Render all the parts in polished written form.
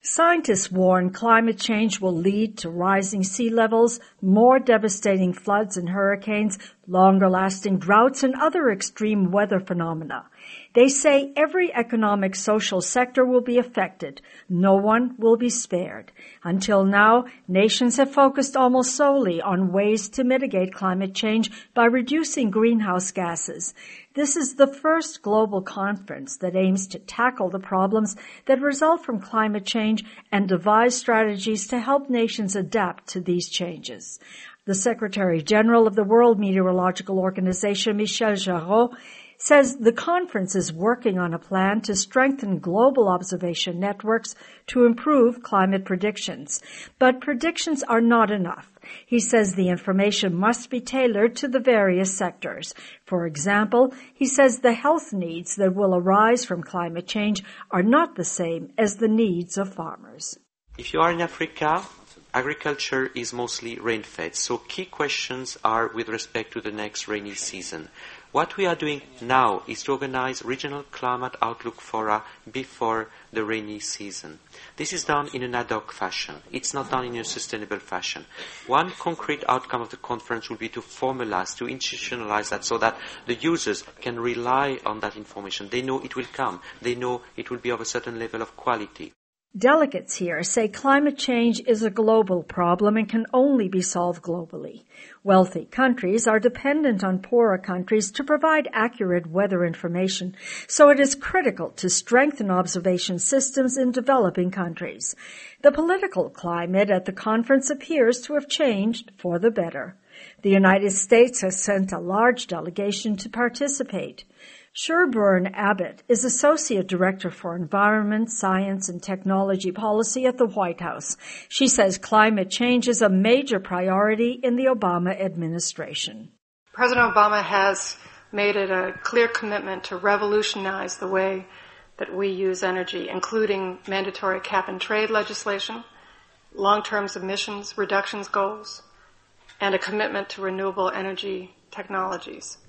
Scientists warn climate change will lead to rising sea levels, more devastating floods and hurricanes, longer-lasting droughts, and other extreme weather phenomena. They say every economic, social sector will be affected. No one will be spared. Until now, nations have focused almost solely on ways to mitigate climate change by reducing greenhouse gases. This is the first global conference that aims to tackle the problems that result from climate change and devise strategies to help nations adapt to these changes. The Secretary General of the World Meteorological Organization, Michel Jarraud, says the conference is working on a plan to strengthen global observation networks to improve climate predictions. But predictions are not enough. He says the information must be tailored to the various sectors. For example, he says the health needs that will arise from climate change are not the same as the needs of farmers. If you are in Africa, agriculture is mostly rain-fed, so key questions are with respect to the next rainy season. What we are doing now is to organize regional climate outlook fora before the rainy season. This is done in an ad hoc fashion. It's not done in a sustainable fashion. One concrete outcome of the conference will be to formalize, to institutionalize that so that the users can rely on that information. They know it will come. They know it will be of a certain level of quality. Delegates here say climate change is a global problem and can only be solved globally. Wealthy countries are dependent on poorer countries to provide accurate weather information, so it is critical to strengthen observation systems in developing countries. The political climate at the conference appears to have changed for the better. The United States has sent a large delegation to participate. Sherburne Abbott is Associate Director for Environment, Science, and Technology Policy at the White House. She says climate change is a major priority in the Obama administration. President Obama has made it a clear commitment to revolutionize the way that we use energy, including mandatory cap-and-trade legislation, long-term emissions reductions goals, and a commitment to renewable energy technologies.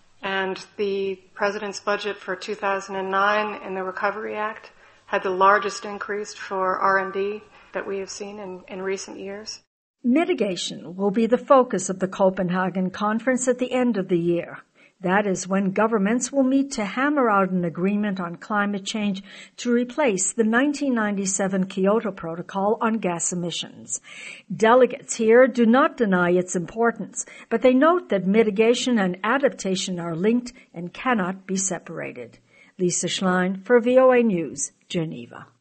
And the President's budget for 2009 in the Recovery Act had the largest increase for R&D that we have seen in recent years. Mitigation will be the focus of the Copenhagen conference at the end of the year. That is when governments will meet to hammer out an agreement on climate change to replace the 1997 Kyoto Protocol on gas emissions. Delegates here do not deny its importance, but they note that mitigation and adaptation are linked and cannot be separated. Lisa Schlein for VOA News, Geneva.